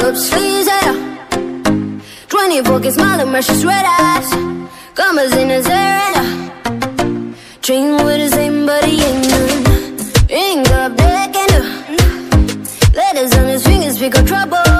up sleeves, yeah. 24 can smile and precious red eyes. Commas in his hair and dream with the same, but he ain't none. Ring up, deck and letters on his fingers, pick up trouble.